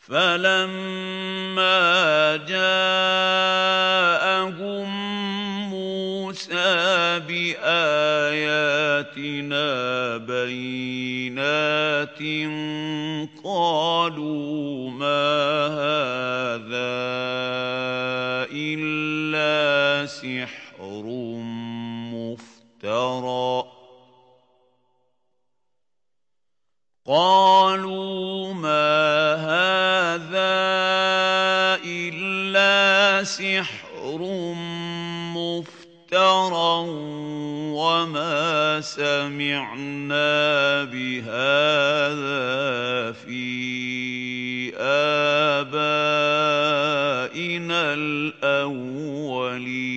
فَلَمَّا جَاءَهُم مُوسَىٰ بِآيَاتِنَا بَيِّنَاتٍ قَالُوا مَا هَٰذَا إِلَّا سِحْرٌ مُّفْتَرًى وَمَا سَمِعْنَا بِهَٰذَا فِي آبَائِنَا الْأَوَّلِينَ